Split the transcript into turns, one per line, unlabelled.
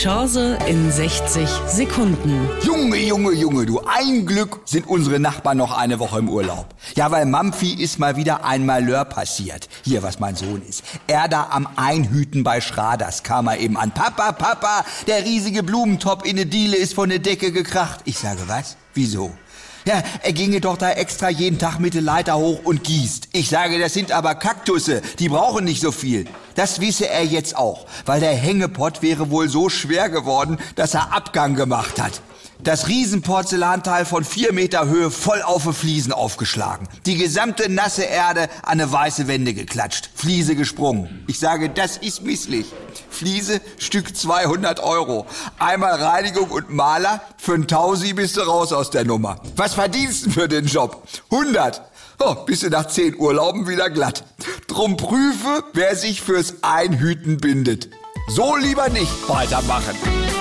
Chance in 60 Sekunden.
Junge, du, ein Glück sind unsere Nachbarn noch eine Woche im Urlaub. Ja, weil Mampfi ist mal wieder ein Malheur passiert. Hier, was mein Sohn ist. Er da am Einhüten bei Schraders kam er eben an. Papa, der riesige Blumentopf in der Diele ist von der Decke gekracht. Ich sage, was? Wieso? Ja, er ginge doch da extra jeden Tag mit der Leiter hoch und gießt. Ich sage, das sind aber Kaktusse, die brauchen nicht so viel. Das wisse er jetzt auch, weil der Hängepott wäre wohl so schwer geworden, dass er Abgang gemacht hat. Das Riesenporzellanteil von 4 Meter Höhe voll auf die Fliesen aufgeschlagen. Die gesamte nasse Erde an eine weiße Wände geklatscht. Fliese gesprungen. Ich sage, das ist misslich. Fliese, Stück 200 €. Einmal Reinigung und Maler, für ein Tausi bist du raus aus der Nummer. Was verdienst du für den Job? 100. Oh, bist du nach 10 Urlauben wieder glatt. Drum prüfe, wer sich fürs Einhüten bindet. So lieber nicht weitermachen.